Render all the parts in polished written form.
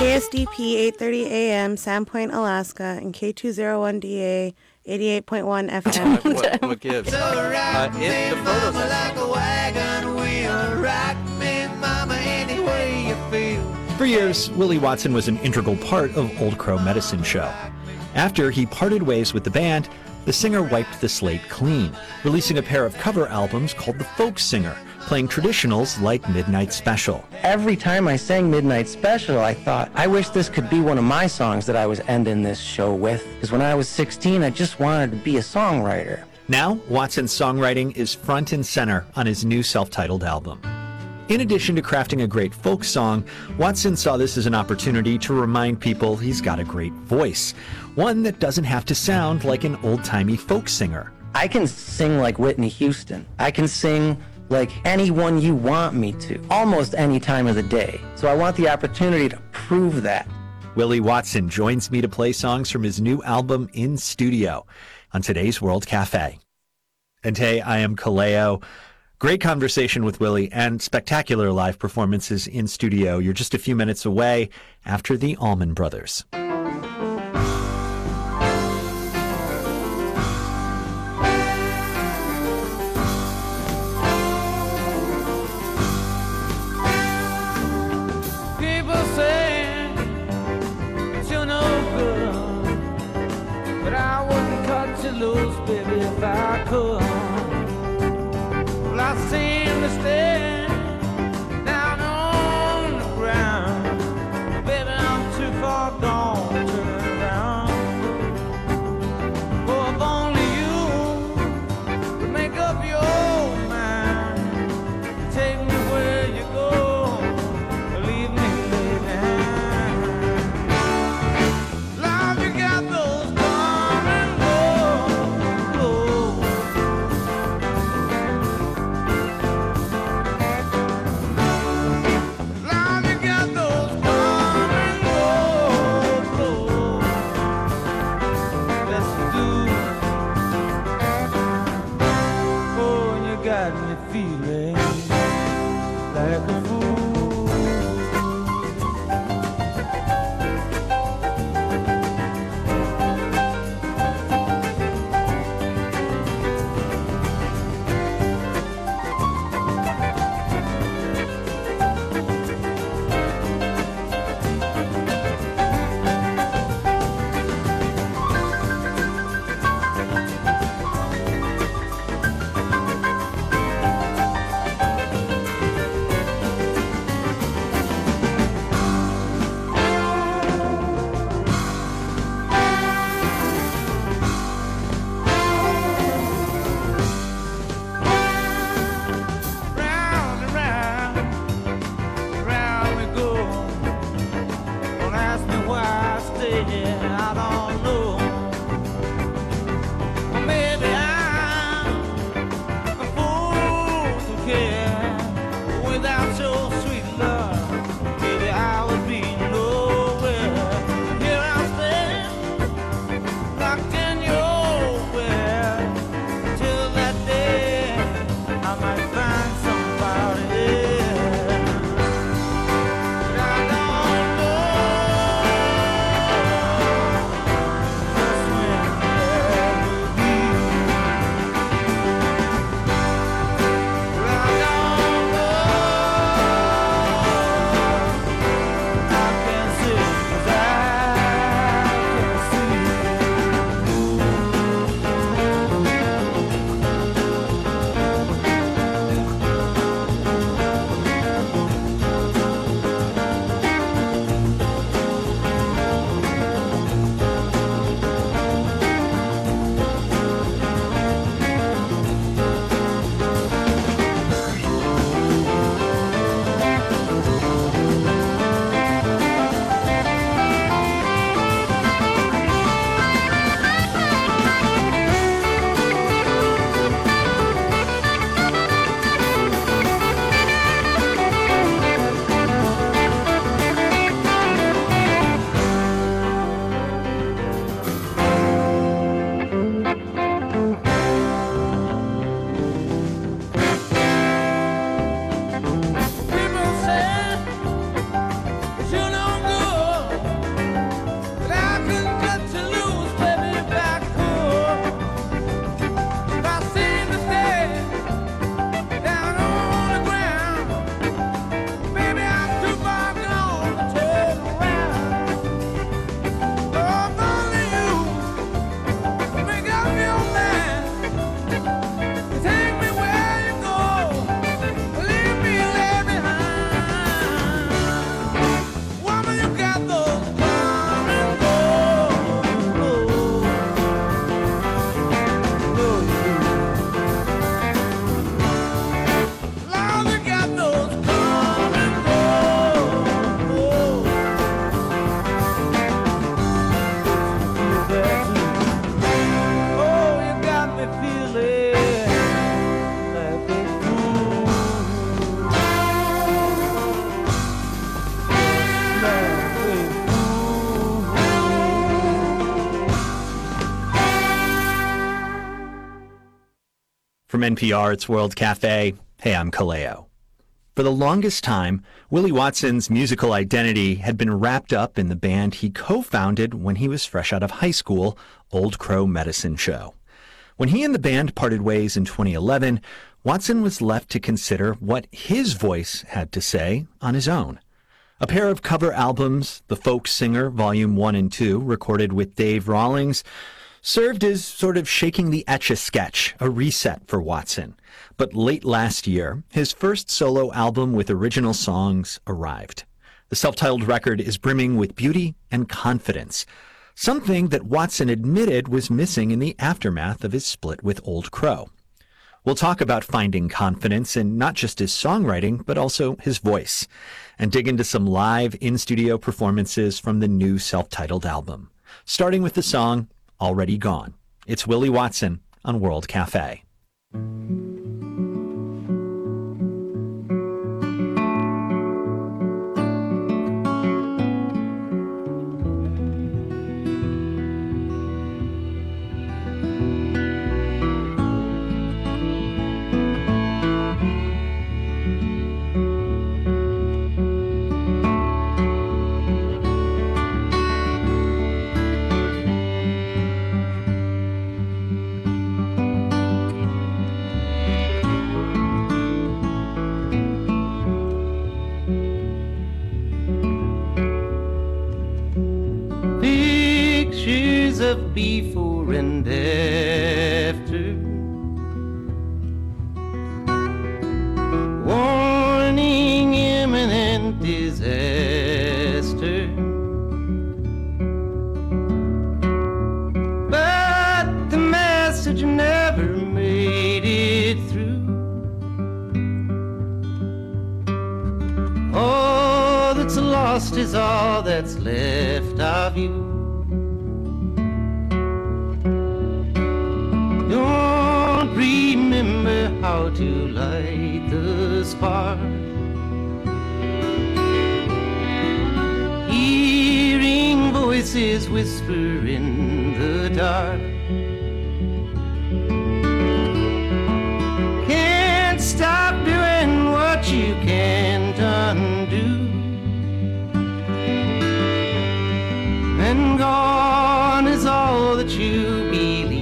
KSDP 830 AM, Sandpoint, Alaska, and K201DA 88.1 FM. What gives? The photos like a wagon wheel. Rock me, mama, any way you feel. For years, Willie Watson was an integral part of Old Crow Medicine Show. After he parted ways with the band, the singer wiped the slate clean, releasing a pair of cover albums called The Folk Singer, playing traditionals like Midnight Special. Every time I sang Midnight Special, I thought, I wish this could be one of my songs that I was ending this show with. Because when I was 16, I just wanted to be a songwriter. Now, Watson's songwriting is front and center on his new self-titled album. In addition to crafting a great folk song, Watson saw this as an opportunity to remind people he's got a great voice, one that doesn't have to sound like an old-timey folk singer. I can sing like Whitney Houston. I can sing like anyone you want me to, almost any time of the day. So I want the opportunity to prove that. Willie Watson joins me to play songs from his new album in studio on today's World Cafe. And hey, I am Kaleo. Great conversation with Willie and spectacular live performances in studio. You're just a few minutes away after the Allman Brothers. People say that you're no good, but I wouldn't cut you loose, baby, if I could. Well, I seem to stay down on the ground. Baby, I'm too far gone to turn around. Oh, if only you would make up your mind, take me where you go, or leave me behind. Love, you got those come and go. From NPR, it's World Cafe. Hey, I'm Kaleo. For the longest time, Willie Watson's musical identity had been wrapped up in the band he co-founded when he was fresh out of high school, Old Crow Medicine Show. When he and the band parted ways in 2011, Watson was left to consider what his voice had to say on his own. A pair of cover albums, The Folk Singer, Volume 1 and 2, recorded with Dave Rawlings, served as sort of shaking the Etch-a-Sketch, a reset for Watson. But late last year, his first solo album with original songs arrived. The self-titled record is brimming with beauty and confidence, something that Watson admitted was missing in the aftermath of his split with Old Crow. We'll talk about finding confidence in not just his songwriting, but also his voice, and dig into some live in-studio performances from the new self-titled album, starting with the song Already Gone. It's Willie Watson on World Cafe. Of before and after, warning imminent disaster, but the message never made it through. All that's lost is all that's left of you. Don't remember how to light the spark. Hearing voices whisper in the dark. Can't stop doing what you can't undo. And gone is all that you believe.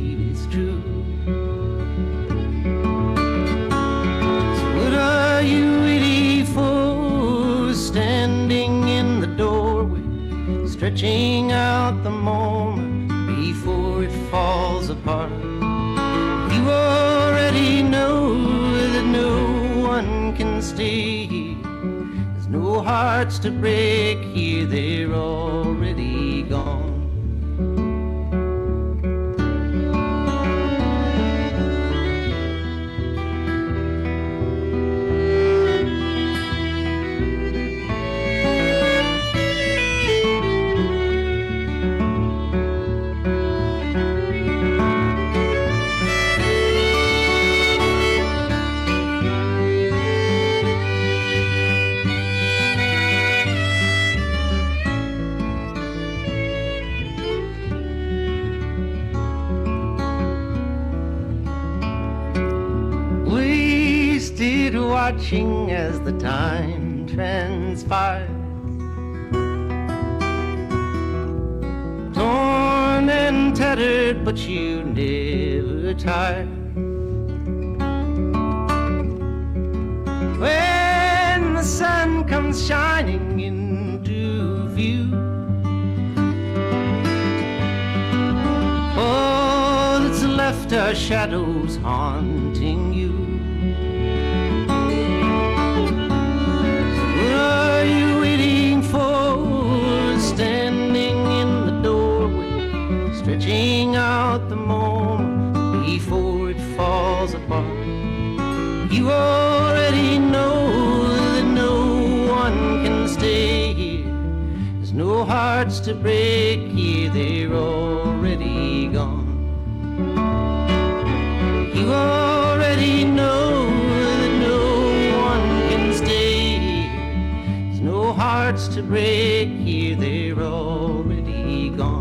Stretching out the moment before it falls apart. You already know that no one can stay here. There's no hearts to break here, they're already gone. Watching as the time transpires, torn and tattered, but you never tired. When the sun comes shining into view, all that's left are shadows haunting you. Standing in the doorway, stretching out the moment before it falls apart. You already know that no one can stay here. There's no hearts to break here, they're already gone. You already know that no one can stay here. There's no hearts to break here, they're already gone.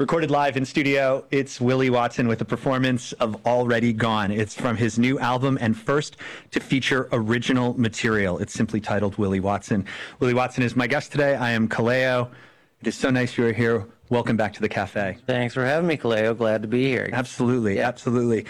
Recorded live in studio, it's Willie Watson with a performance of Already Gone. It's from his new album and first to feature original material. It's simply titled Willie Watson. Willie Watson is my guest today. I am Kaleo. It is so nice you are here. Welcome back to the cafe. Thanks for having me, Kaleo. Glad to be here. Absolutely, absolutely.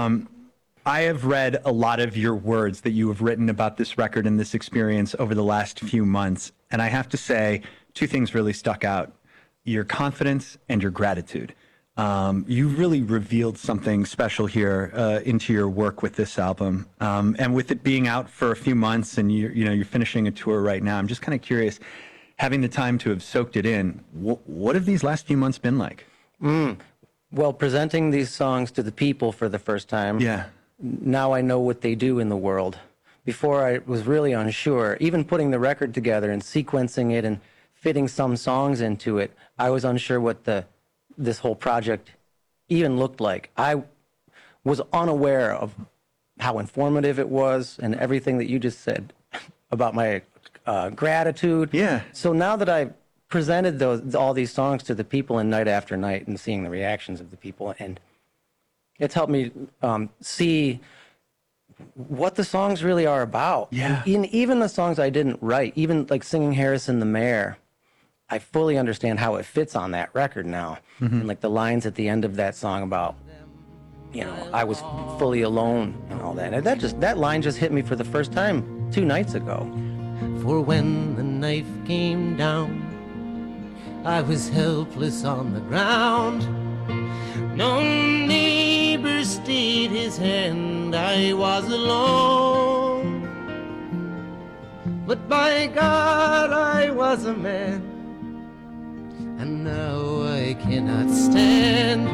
I have read a lot of your words that you have written about this record and this experience over the last few months. And I have to say, two things really stuck out: your confidence and your gratitude. You really revealed something special here into your work with this album. And with it being out for a few months and you're finishing a tour right now, I'm just kind of curious, having the time to have soaked it in, what have these last few months been like? Well, presenting these songs to the people for the first time. Yeah. Now I know what they do in the world. Before I was really unsure. Even putting the record together and sequencing it and fitting some songs into it, I was unsure what this whole project even looked like. I was unaware of how informative it was and everything that you just said about my gratitude. Yeah. So now that I've presented all these songs to the people in night after night and seeing the reactions of the people, and it's helped me see what the songs really are about. Yeah. And even the songs I didn't write, even like singing Harrison the Mayor, I fully understand how it fits on that record now. And like the lines at the end of that song about, I was fully alone and all that. And that line just hit me for the first time 2 nights ago. For when the knife came down, I was helpless on the ground. No neighbor stayed his hand, I was alone. But by God, I was a man, and now I cannot stand.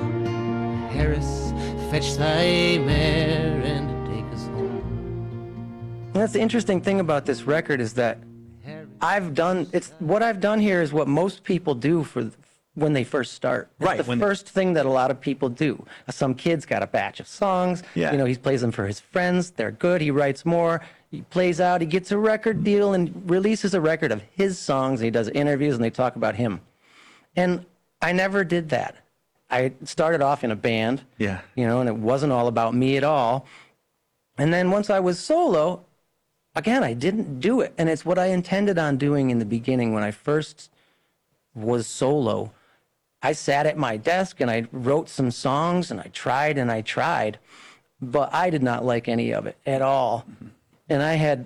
Harris, fetch thy mare and take us home. And that's the interesting thing about this record is that what I've done here is what most people do for when they first start. It's the first thing that a lot of people do. Some kid's got a batch of songs. Yeah. He plays them for his friends. They're good. He writes more. He plays out. He gets a record deal and releases a record of his songs. And he does interviews and they talk about him. And I never did that. I started off in a band. Yeah. And it wasn't all about me at all. And then once I was solo, again, I didn't do it. And it's what I intended on doing in the beginning when I first was solo. I sat at my desk and I wrote some songs and I tried, but I did not like any of it at all. And I had,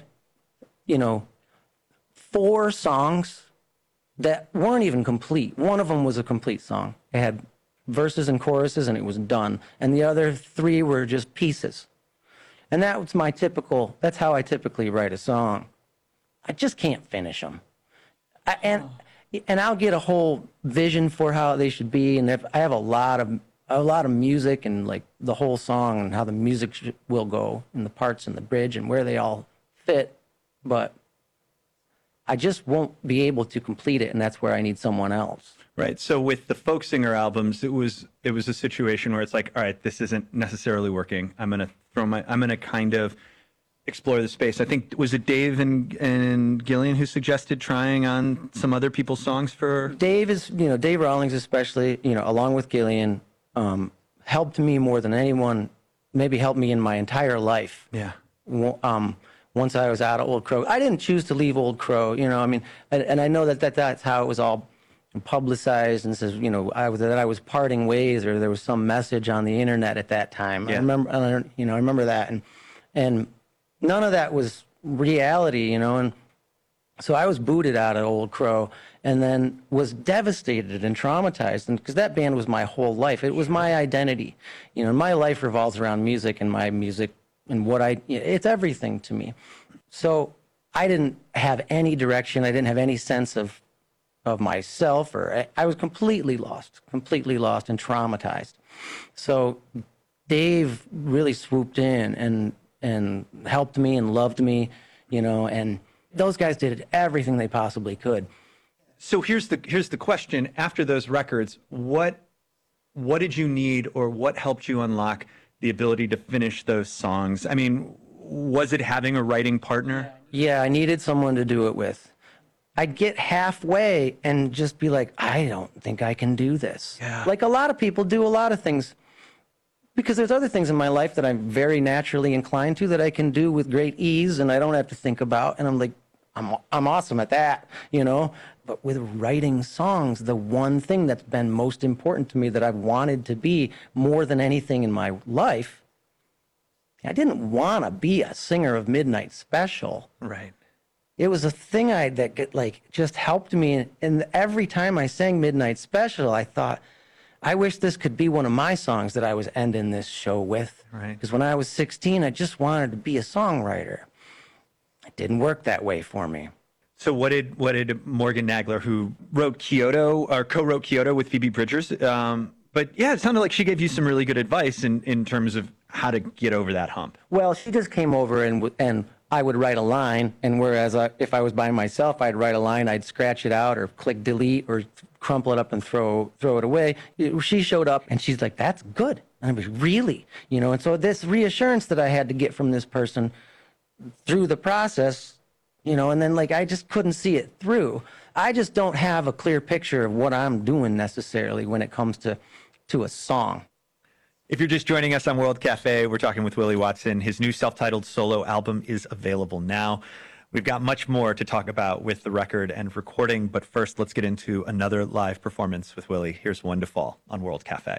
4 songs that weren't even complete. One of them was a complete song. It had verses and choruses and it was done. And the other 3 were just pieces. And that's how I typically write a song. I just can't finish them. And I'll get a whole vision for how they should be, and I have a lot of music and like the whole song and how the music will go and the parts and the bridge and where they all fit, but I just won't be able to complete it, and that's where I need someone else. Right. So with the folk singer albums, it was a situation where it's like, all right, this isn't necessarily working. I'm gonna kind of explore the space. I think, was it Dave and Gillian who suggested trying on some other people's songs for? Dave Rawlings especially, along with Gillian, helped me more than anyone, maybe helped me in my entire life. Yeah. Once I was out of Old Crow, I didn't choose to leave Old Crow, and I know that's how it was all publicized and says, that I was parting ways or there was some message on the internet at that time. Yeah. I remember that. And none of that was reality, and so I was booted out of Old Crow and then was devastated and traumatized, and because that band was my whole life. It was my identity. My life revolves around music and my music and it's everything to me. So I didn't have any direction. I didn't have any sense of myself, or I was completely lost and traumatized. So Dave really swooped in and helped me and loved me, and those guys did everything they possibly could. So here's the question: after those records, what did you need, or what helped you unlock the ability to finish those songs? I mean, was it having a writing partner? Yeah, I needed someone to do it with. I'd get halfway and just be like, I don't think I can do this. Yeah. Like a lot of people do a lot of things, because there's other things in my life that I'm very naturally inclined to that I can do with great ease and I don't have to think about. And I'm like, I'm awesome at that, you know? But with writing songs, the one thing that's been most important to me that I've wanted to be more than anything in my life, I didn't want to be a singer of Midnight Special. Right. It was a thing that just helped me. And every time I sang Midnight Special, I thought, I wish this could be one of my songs that I was ending this show with. Right. Because when I was 16, I just wanted to be a songwriter. It didn't work that way for me. So what did Morgan Nagler, who wrote Kyoto or co-wrote Kyoto with Phoebe Bridgers, but yeah, it sounded like she gave you some really good advice in terms of how to get over that hump. Well, she just came over and I would write a line, and whereas if I was by myself, I'd write a line, I'd scratch it out or click delete or crumple it up and throw it away. She showed up and she's like, "That's good." And I was, "Really?" You know, and so this reassurance that I had to get from this person through the process, you know, and then like I just couldn't see it through. I just don't have a clear picture of what I'm doing necessarily when it comes to a song. If you're just joining us on World Cafe, we're talking with Willie Watson. His new self-titled solo album is available now. We've got much more to talk about with the record and recording, but first let's get into another live performance with Willie. Here's One to Fall on World Cafe.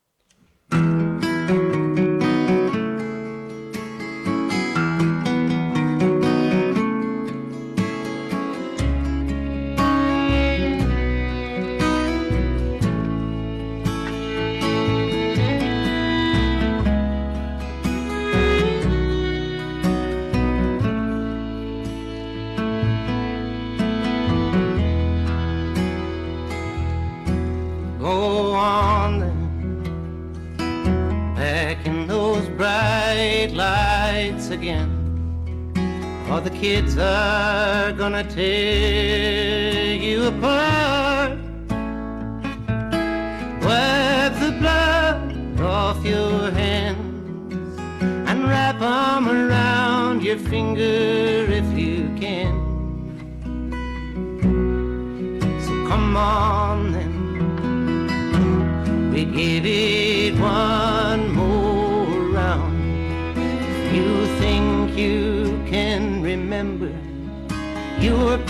Go on then, back in those bright lights again, or the kids are gonna tear you apart. Wipe the blood off your hands and wrap 'em around your finger if you can. So come on then, we give it one more round. If you think you can remember your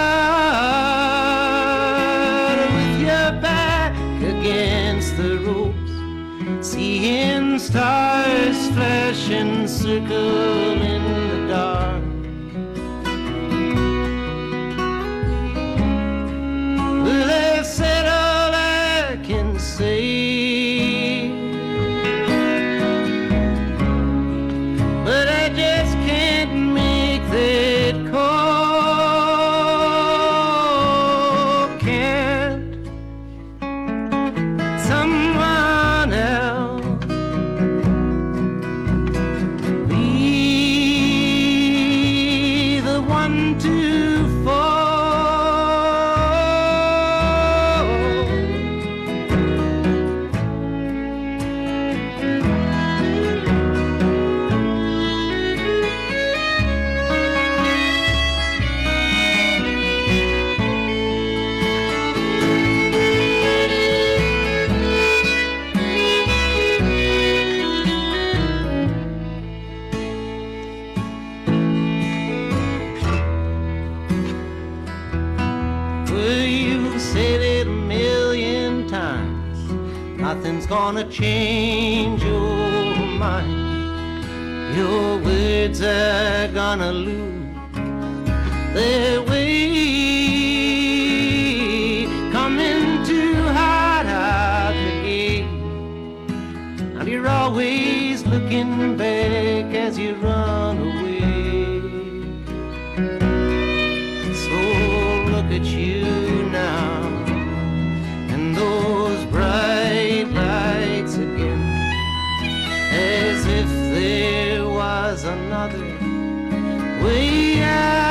part, with your back against the ropes, seeing stars flash and circle in the dark. Well, they've said all I can say, but I just can't make that call. Can't someone else be the one to fall? Well, you said it a million times, nothing's gonna change your mind. Your words are gonna lose their way, coming too hard out the gate, and you're always looking back as you run away. So look at you now, and those bright lights again, as if there was another way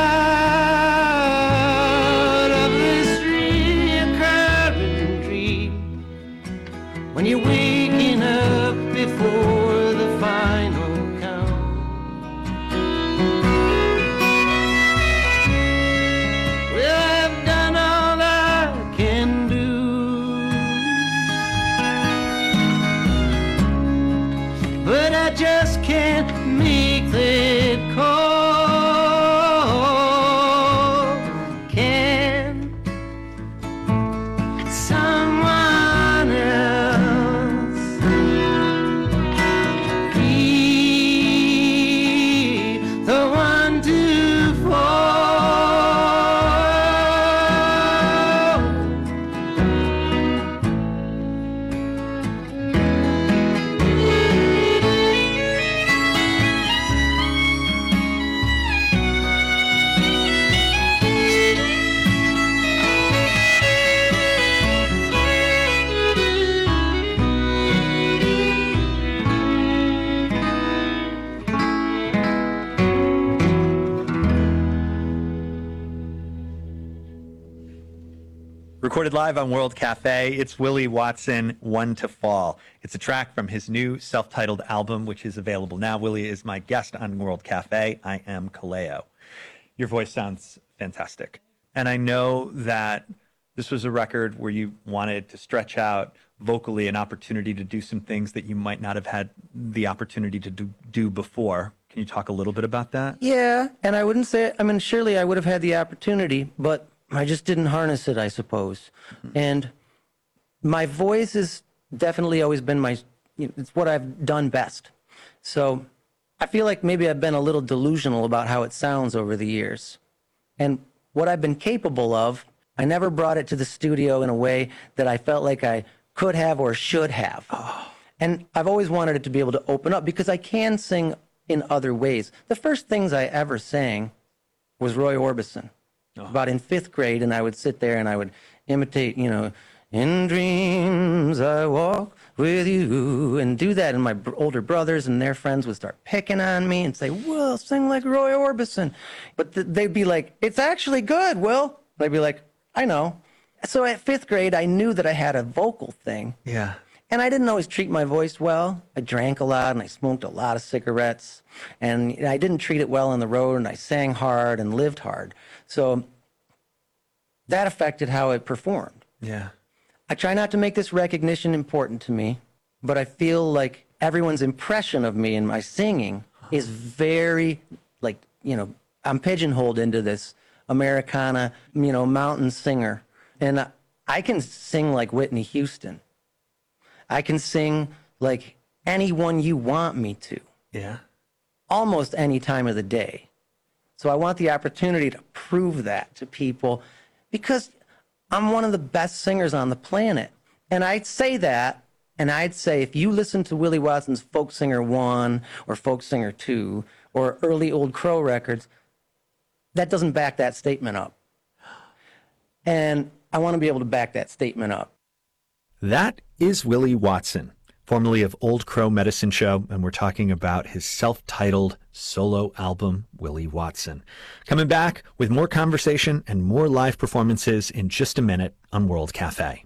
out of this recurring dream, when you're waking up before the final count. Well, Recorded live on World Cafe, it's Willie Watson, One to Fall. It's a track from his new self-titled album, which is available now. Willie is my guest on World Cafe. I am Kaleo. Your voice sounds fantastic. And I know that this was a record where you wanted to stretch out vocally, an opportunity to do some things that you might not have had the opportunity to do before. Can you talk a little bit about that? Yeah, and I wouldn't say, I mean, surely I would have had the opportunity, but I just didn't harness it, I suppose. And my voice has definitely always been it's what I've done best. So I feel like maybe I've been a little delusional about how it sounds over the years. And what I've been capable of, I never brought it to the studio in a way that I felt like I could have or should have. And I've always wanted it to be able to open up because I can sing in other ways. The first things I ever sang was Roy Orbison. About in 5th grade, and I would sit there and I would imitate, in dreams I walk with you, and do that, and my older brothers and their friends would start picking on me and say, Will, sing like Roy Orbison. But they'd be like, it's actually good, Will. And I'd be like, I know. So at 5th grade, I knew that I had a vocal thing. Yeah. And I didn't always treat my voice well. I drank a lot and I smoked a lot of cigarettes. And I didn't treat it well on the road, and I sang hard and lived hard. So that affected how I performed. Yeah. I try not to make this recognition important to me, but I feel like everyone's impression of me and my singing is very, I'm pigeonholed into this Americana, mountain singer. And I can sing like Whitney Houston. I can sing like anyone you want me to. Yeah. Almost any time of the day. So I want the opportunity to prove that to people because I'm one of the best singers on the planet. And I'd say that, and I'd say if you listen to Willie Watson's Folk Singer 1 or Folk Singer 2 or early Old Crow records, that doesn't back that statement up. And I want to be able to back that statement up. That is Willie Watson, formerly of Old Crow Medicine Show, and we're talking about his self-titled solo album, Willie Watson. Coming back with more conversation and more live performances in just a minute on World Cafe.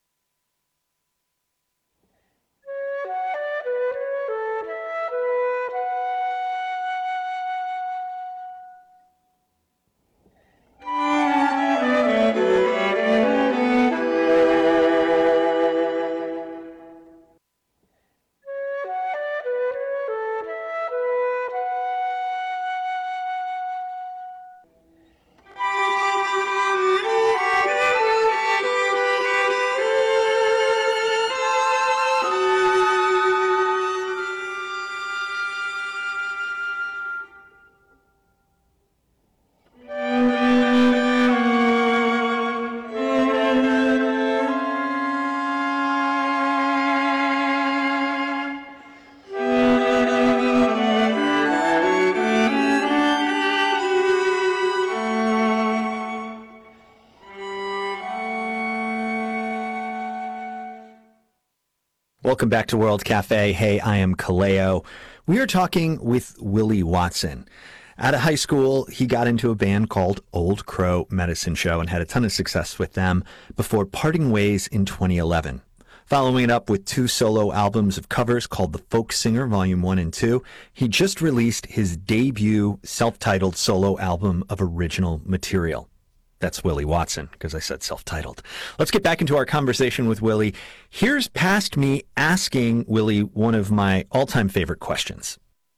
Welcome back to World Cafe. Hey, I am Kaleo. We are talking with Willie Watson. Out of high school, he got into a band called Old Crow Medicine Show and had a ton of success with them before parting ways in 2011. Following it up with 2 solo albums of covers called The Folk Singer Volume 1 and 2, he just released his debut self-titled solo album of original material. That's Willie Watson, because I said self-titled. Let's get back into our conversation with Willie. Here's past me asking Willie one of my all-time favorite questions.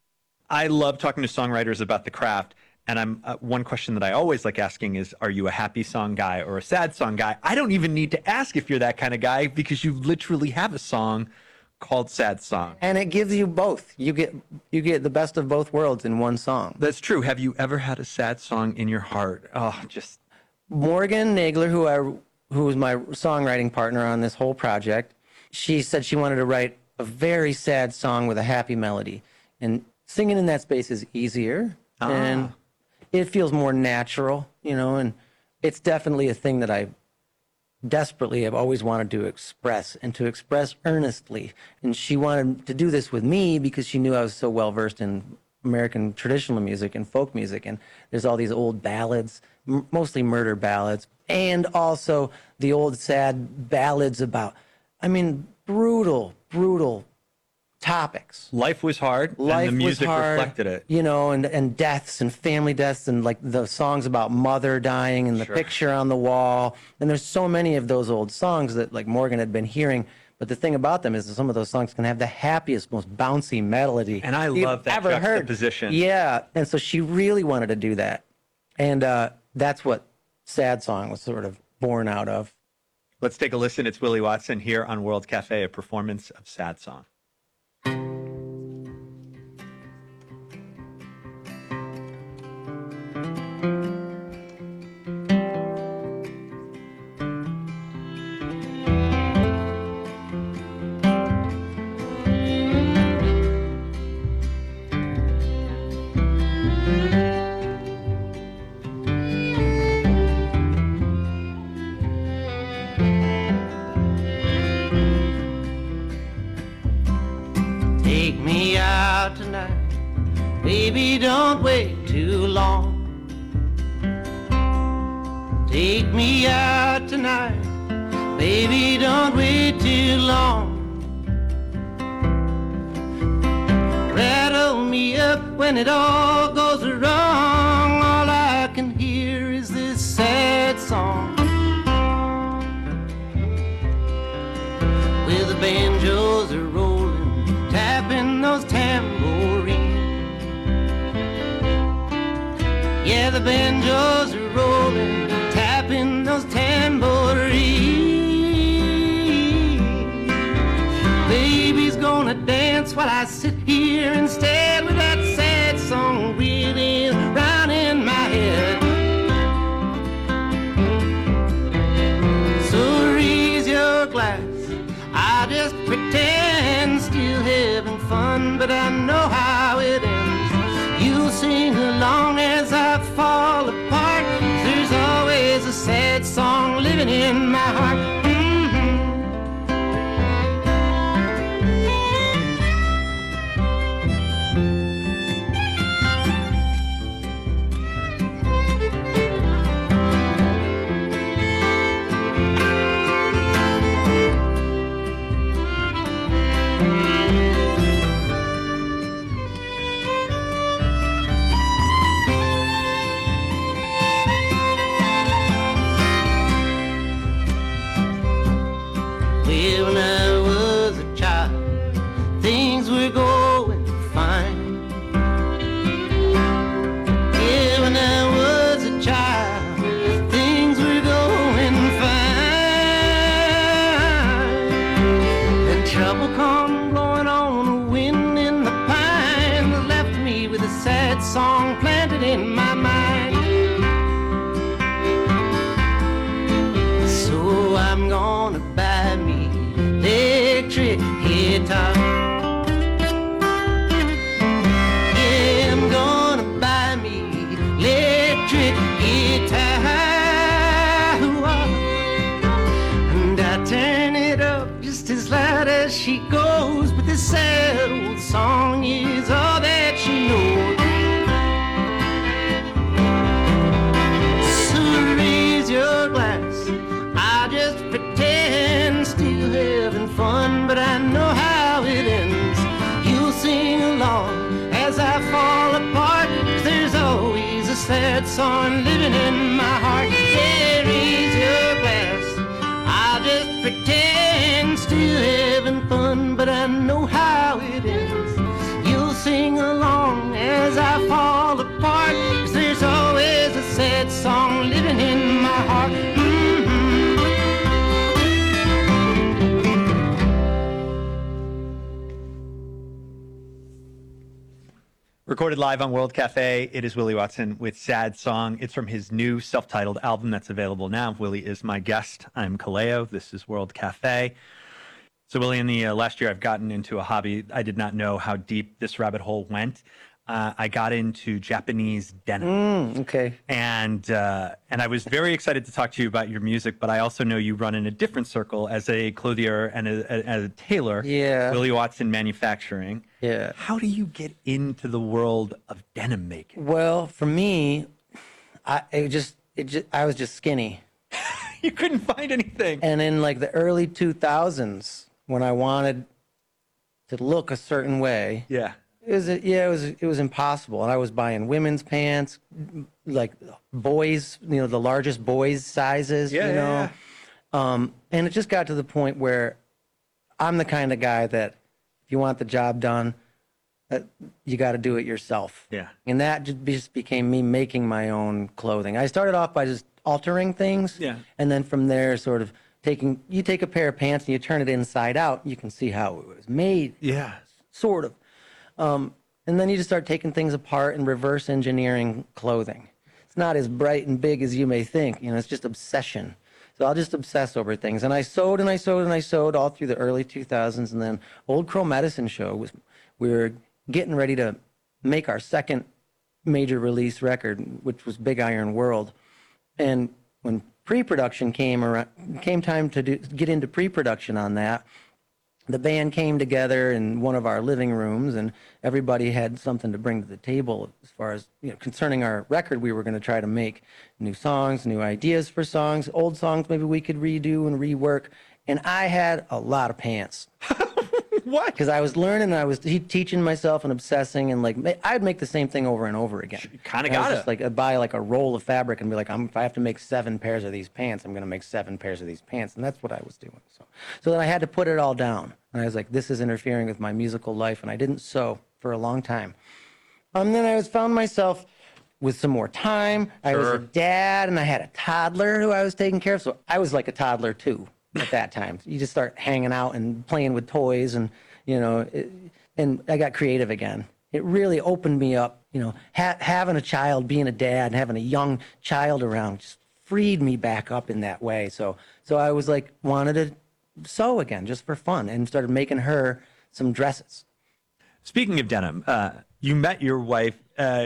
I love talking to songwriters about the craft, and one question that I always like asking is, are you a happy song guy or a sad song guy? I don't even need to ask if you're that kind of guy because you literally have a song called Sad Song. And it gives you both. You get the best of both worlds in one song. That's true. Have you ever had a sad song in your heart? Oh, just... Morgan Nagler, who was my songwriting partner on this whole project, she said she wanted to write a very sad song with a happy melody. And singing in that space is easier. And it feels more natural, and it's definitely a thing that I desperately have always wanted to express and to express earnestly. And she wanted to do this with me because she knew I was so well versed in American traditional music and folk music, and there's all these old ballads, mostly murder ballads, and also the old sad ballads about, I mean, brutal topics. Life was hard, Life and the music was hard, reflected it. you know, and deaths and family deaths, and like the songs about mother dying and the picture on the wall. And there's so many of those old songs that like Morgan had been hearing. But the thing about them is that some of those songs can have the happiest, most bouncy melody And I you've love that ever heard. juxtaposition. Yeah, and so she really wanted to do that, and that's what Sad Song was sort of born out of. Let's take a listen. It's Willie Watson here on World Cafe, a performance of Sad Song. Take me out tonight, baby, don't wait too long. Take me out tonight, baby, don't wait too long. Rattle me up when it all goes wrong. All I can hear is this sad song, where the banjos are rolling, tapping those tambourines. Yeah, the banjos are rolling, tapping those tambourines. Baby's gonna dance while I sit here instead with that sad song reeling round in my head. So raise your glass, I just pretend still having fun, but I know how it ends. You'll sing along as I fall apart. There's always a sad song living in my heart. Well, when I was a child, things were going fine. Yeah, when I was a child, things were going fine. Then trouble come blowing on a wind in the pine, left me with a sad song planted in my mind. So I'm gonna buy me electric guitar. Yeah, I'm gonna buy me electric guitar. And I turn it up just as loud as she goes, but this sad old song is all that she knows. So raise your glass, I just pretend still having fun, but I know how it ends. You'll sing along as I fall apart. There's always a sad song living in my heart. Yeah, raise your glass, I just pretend still having fun, but I know how it ends. You'll sing along as I fall apart. There's always a sad song living in my heart. Recorded live on World Cafe, it is Willie Watson with Sad Song. It's from his new self-titled album that's available now. Willie is my guest. I'm Kaleo. This is World Cafe. So, Willie, in the last year, I've gotten into a hobby. I did not know how deep this rabbit hole went. I got into Japanese denim. Okay. And I was very excited to talk to you about your music, but I also know you run in a different circle as a clothier and a tailor. Yeah. Willie Watson Manufacturing. Yeah. How do you get into the world of denim making? Well, for me, I was just skinny. You couldn't find anything. And in like the early 2000s, when I wanted to look a certain way, Yeah. it was impossible. And I was buying women's pants, like boys, the largest boys sizes, Yeah. and it just got to the point where I'm the kind of guy that if you want the job done, you got to do it yourself. Yeah. And that just became me making my own clothing. I started off by just altering things. Yeah. And then from there, sort of you take a pair of pants and you turn it inside out, you can see how it was made. Yeah. Sort of. And then you just start taking things apart and reverse engineering clothing. It's not as bright and big as you may think. It's just obsession. So I'll just obsess over things. And I sewed and I sewed and I sewed all through the early 2000s. And then Old Crow Medicine Show we were getting ready to make our second major release record, which was Big Iron World. And when pre-production came time to get into pre-production on that, the band came together in one of our living rooms, and everybody had something to bring to the table as far as concerning our record. We were going to try to make new songs, new ideas for songs, old songs maybe we could redo and rework. And I had a lot of pants. What? Because I was learning, and I was teaching myself and obsessing, and like I'd make the same thing over and over again. You kind of And I was got just it. like I'd buy like a roll of fabric and be like, if I have to make 7 pairs of these pants, I'm going to make 7 pairs of these pants, and that's what I was doing. So then I had to put it all down, and I was like, this is interfering with my musical life, and I didn't sew for a long time. Then I found myself with some more time. I was a dad, and I had a toddler who I was taking care of, so I was like a toddler too at that time. You just start hanging out and playing with toys, and and I got creative again. It really opened me up. Having a child, being a dad, and having a young child around just freed me back up in that way. So I was like, wanted to sew again just for fun, and started making her some dresses. Speaking of denim, you met your wife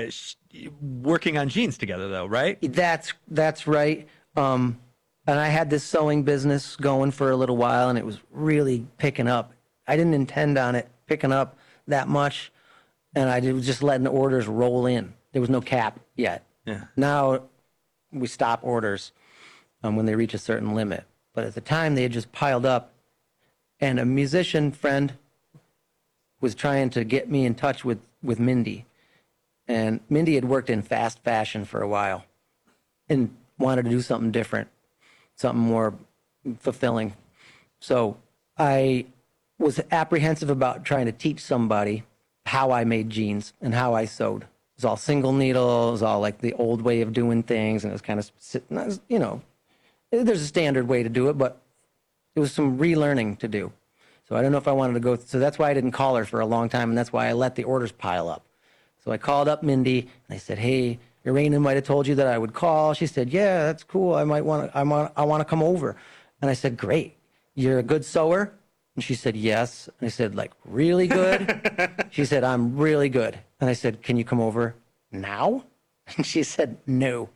working on jeans together, though, right? That's right. And I had this sewing business going for a little while, and it was really picking up. I didn't intend on it picking up that much, and I was just letting the orders roll in. There was no cap yet. Yeah. Now we stop orders when they reach a certain limit. But at the time, they had just piled up, and a musician friend was trying to get me in touch with Mindy. And Mindy had worked in fast fashion for a while and wanted to do something different, something more fulfilling. So I was apprehensive about trying to teach somebody how I made jeans and how I sewed. It was all single needle. It was all like the old way of doing things. And it was kind of, there's a standard way to do it, but it was some relearning to do. So I don't know if I wanted to go. So that's why I didn't call her for a long time. And that's why I let the orders pile up. So I called up Mindy and I said, hey, Irena might have told you that I would call. She said, yeah, that's cool. I want to come over. And I said, great. You're a good sewer? And she said, yes. And I said, like, really good? She said, I'm really good. And I said, can you come over now? And she said, no.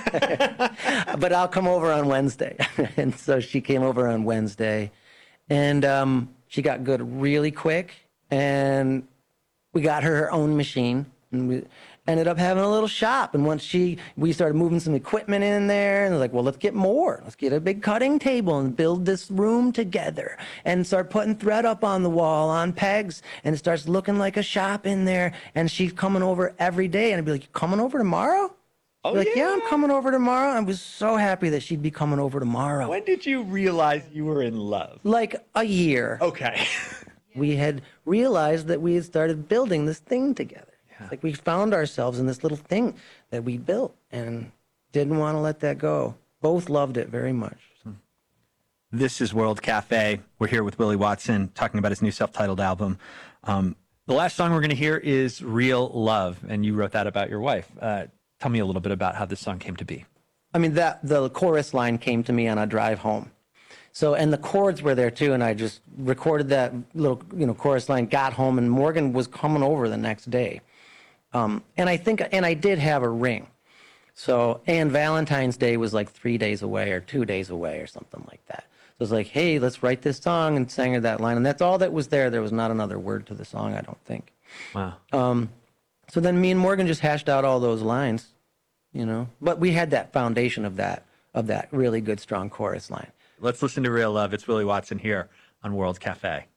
But I'll come over on Wednesday. And so she came over on Wednesday. And she got good really quick. And we got her own machine. And we ended up having a little shop. And once we started moving some equipment in there, and they're like, well, let's get more. Let's get a big cutting table and build this room together and start putting thread up on the wall on pegs. And it starts looking like a shop in there. And she's coming over every day. And I'd be like, you coming over tomorrow? Oh, Be like, yeah, I'm coming over tomorrow. I was so happy that she'd be coming over tomorrow. When did you realize you were in love? Like a year. Okay. We had realized that we had started building this thing together. It's like we found ourselves in this little thing that we built and didn't want to let that go. Both loved it very much. This is World Cafe. We're here with Willie Watson talking about his new self-titled album. The last song we're going to hear is Real Love, and you wrote that about your wife. Tell me a little bit about how this song came to be. I mean, the chorus line came to me on a drive home. So, and the chords were there too, and I just recorded that little, chorus line, got home, and Morgan was coming over the next day. And I did have a ring. So, and Valentine's Day was like 3 days away or 2 days away or something like that. So it's like, hey, let's write this song, and sang her that line. And that's all that was there. There was not another word to the song, I don't think. Wow. So then me and Morgan just hashed out all those lines, you know. But we had that foundation of that really good, strong chorus line. Let's listen to Real Love. It's Willie Watson here on World Cafe.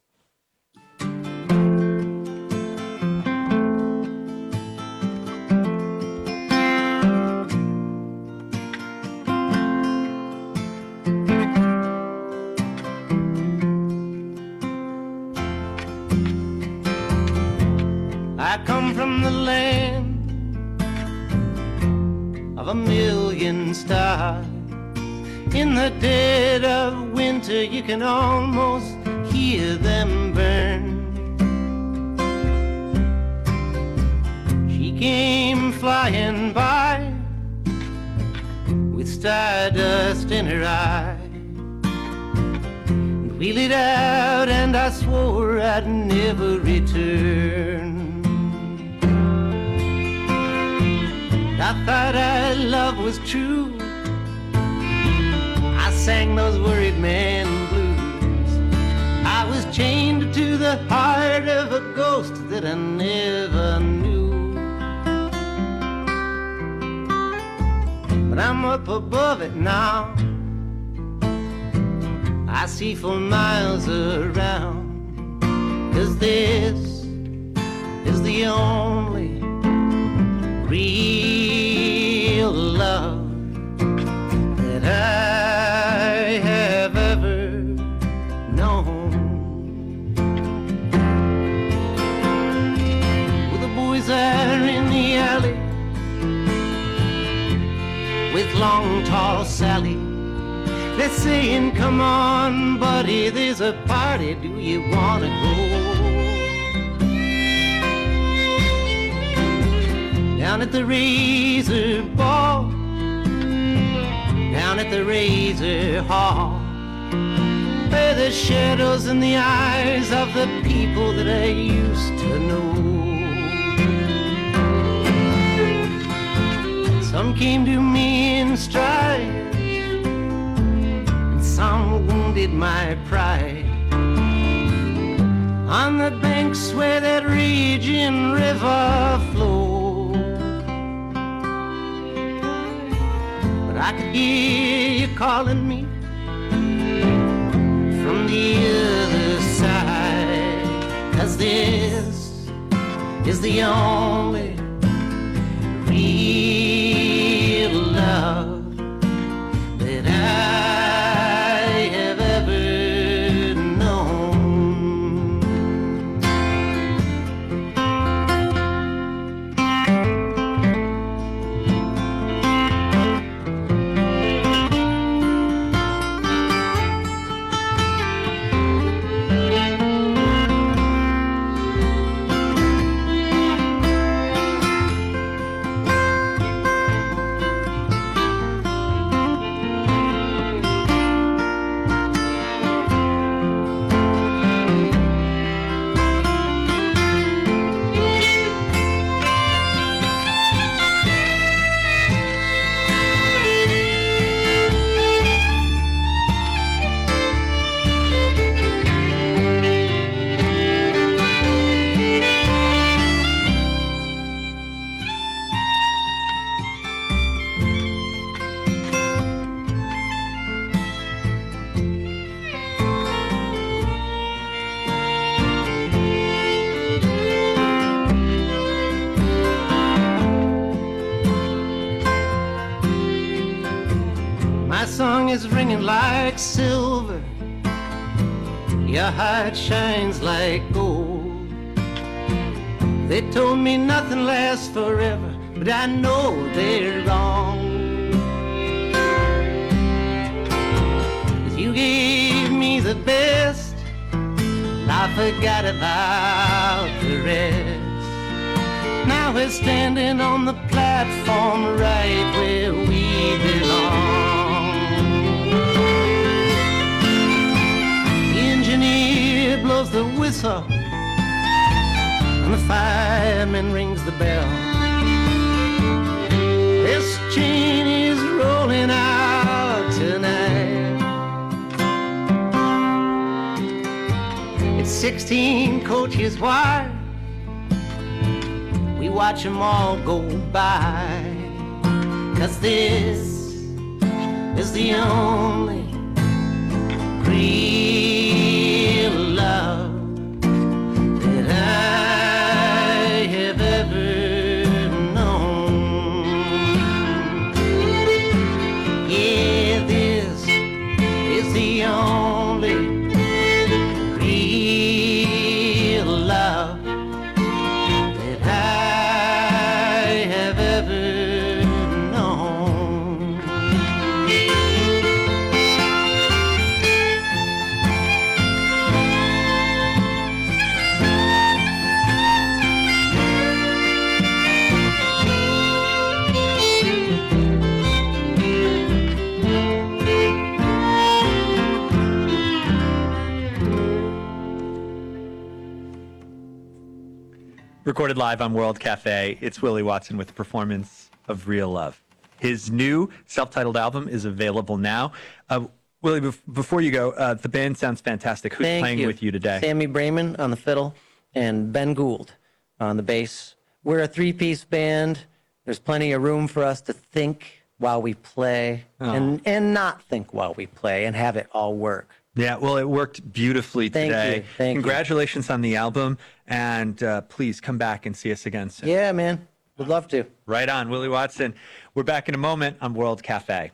I come from the land of a million stars. In the dead of winter, you can almost hear them burn. She came flying by with stardust in her eye. And we lit out, and I swore I'd never return. I thought our love was true. I sang those worried man blues. I was chained to the heart of a ghost that I never knew. But I'm up above it now. I see for miles around. 'Cause this is the only real love that I have ever known. Well, the boys are in the alley with long, tall Sally. They're saying, come on, buddy, there's a party, do you wanna go? Down at the Razor Ball, down at the Razor Hall, where the shadows in the eyes of the people that I used to know. Some came to me in stride, and some wounded my pride. On the banks where that raging river flows, I could hear you calling me from the other side. 'Cause this is the only real love that I have ever known. Song is ringing like silver, your heart shines like gold. They told me nothing lasts forever, but I know they're wrong. 'Cause you gave me the best, and I forgot about the rest. Now we're standing on the platform right where we belong. Blows the whistle and the fireman rings the bell. This chain is rolling out tonight. It's 16 coaches wide watch them all go by. 'Cause this is the only real love that I have ever known. Yeah, this is the only real love that I have ever known. Recorded live on World Cafe, it's Willie Watson with a performance of Real Love. His new self-titled album is available now. Willie, before you go, the band sounds fantastic. Who's Thank playing you. with you today? Sammy Brayman on the fiddle and Ben Gould on the bass. We're a three-piece band. There's plenty of room for us to think while we play and not think while we play and have it all work. Yeah, well, it worked beautifully Thank today. you. Thank you. Congratulations on the album, and please come back and see us again soon. Yeah, man. Would love to. Right on, Willie Watson. We're back in a moment on World Cafe.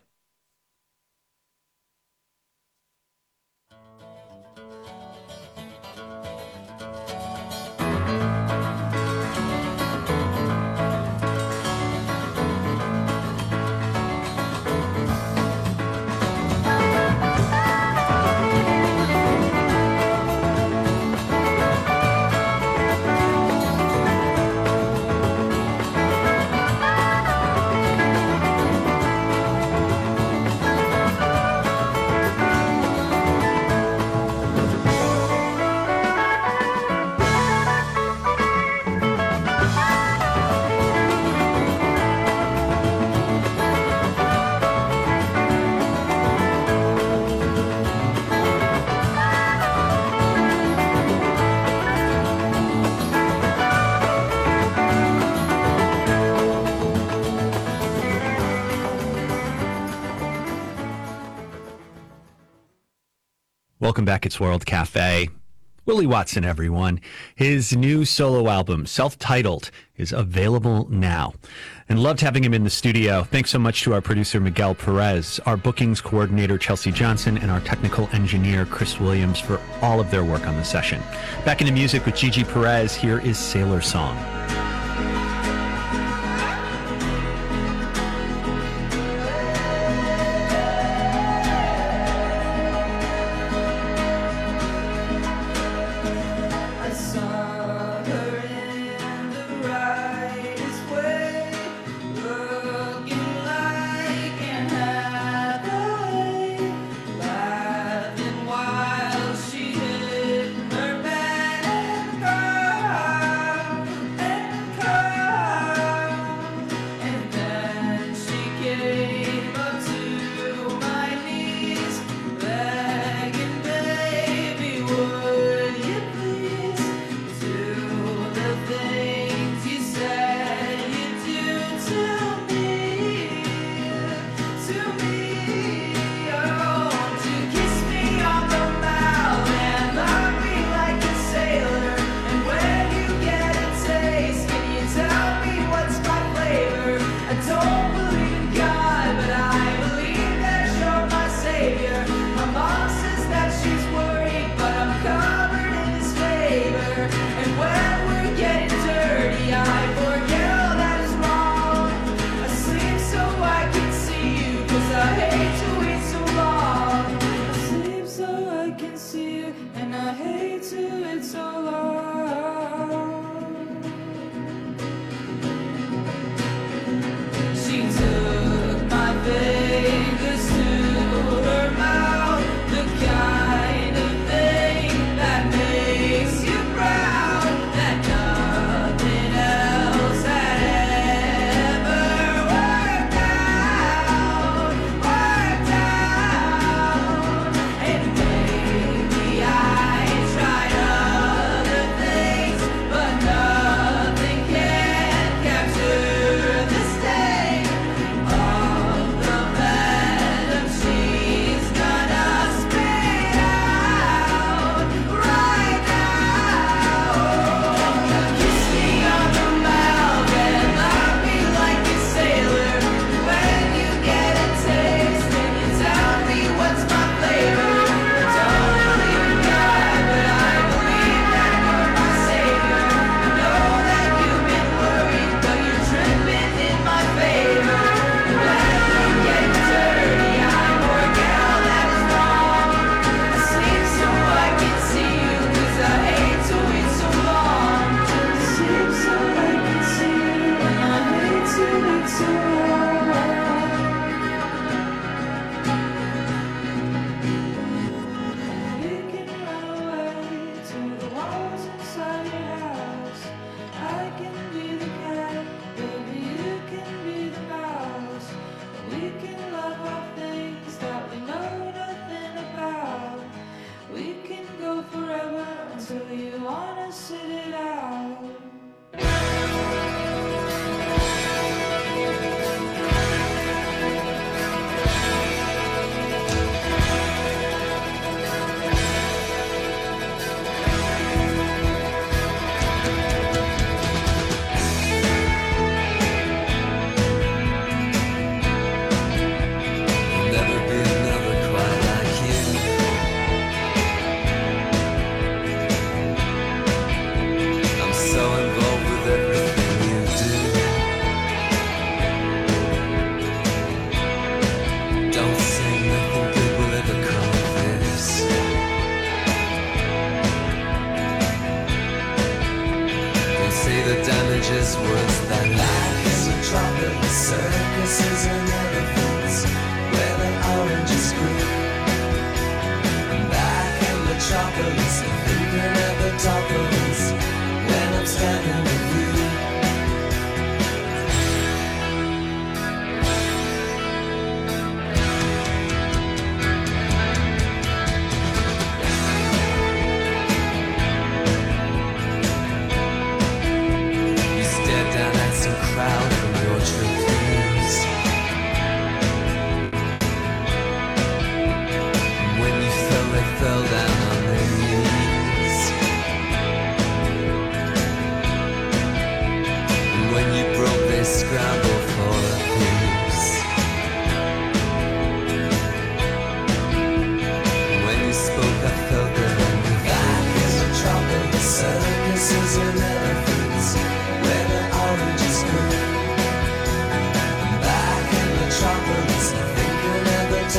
Welcome back. It's World Cafe. Willie Watson, everyone. His new solo album, self-titled, is available now. And loved having him in the studio. Thanks so much to our producer, Miguel Perez, our bookings coordinator, Chelsea Johnson, and our technical engineer, Chris Williams, for all of their work on the session. Back into music with Gigi Perez, here is Sailor Song.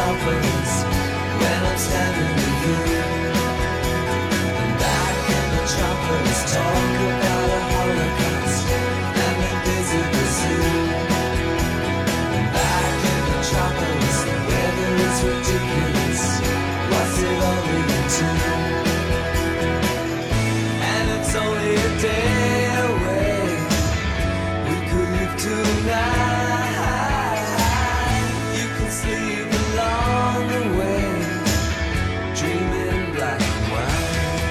metropolis when I'm standing with you. And back in metropolis, talk about a holocaust and the visible zoo. And back in metropolis, the weather is ridiculous. What's it all leading to? And it's only a day away. We could live tonight. You can sleep along the way, dreaming black and white.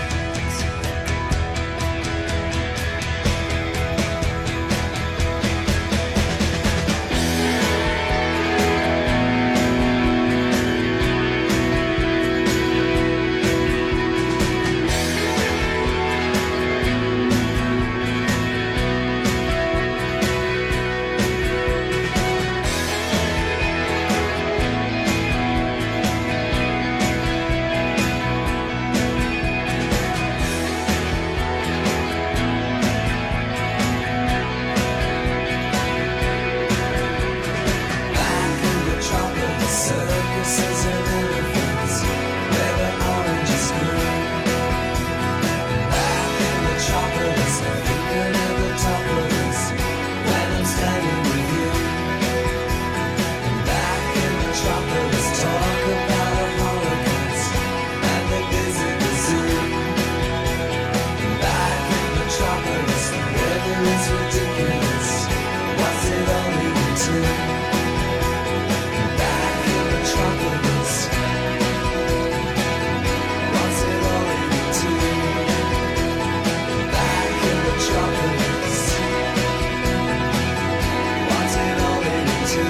Circuses and elephants, where the orange is blue. Back in metropolis, I'm thinking of the top of this when I'm standing with you. And back in metropolis, talk about a holocaust and the visible zoo. And back in metropolis, the weather is ridiculous. What's it all leading to? Metropolis. What's it all leading to? Back in metropolis. What's it all leading to?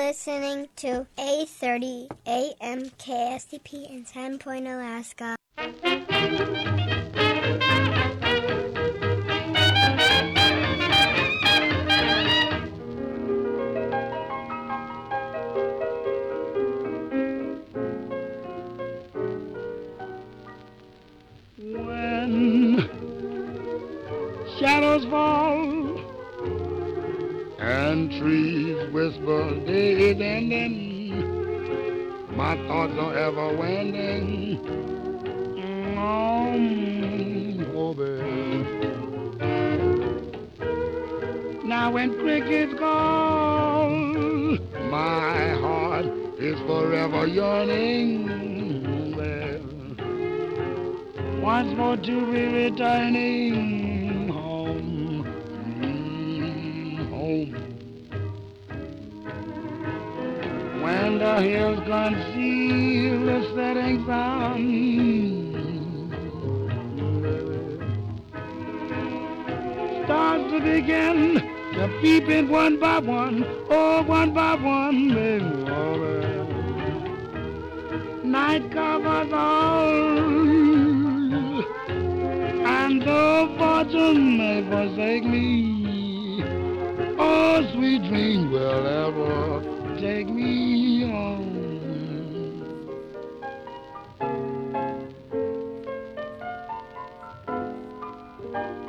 listening to A30 AM KSDP in Sandpoint, Alaska. When shadows fall and trees whisper days ending, my thoughts are ever wending over. Now when crickets call, my heart is forever yearning there, once more to be returning home, home. When the hills conceal the setting sun, stars to begin to peep in one by one, oh, one by one, baby. Night covers all, and though fortune may forsake me, oh, sweet dreams will ever take me home.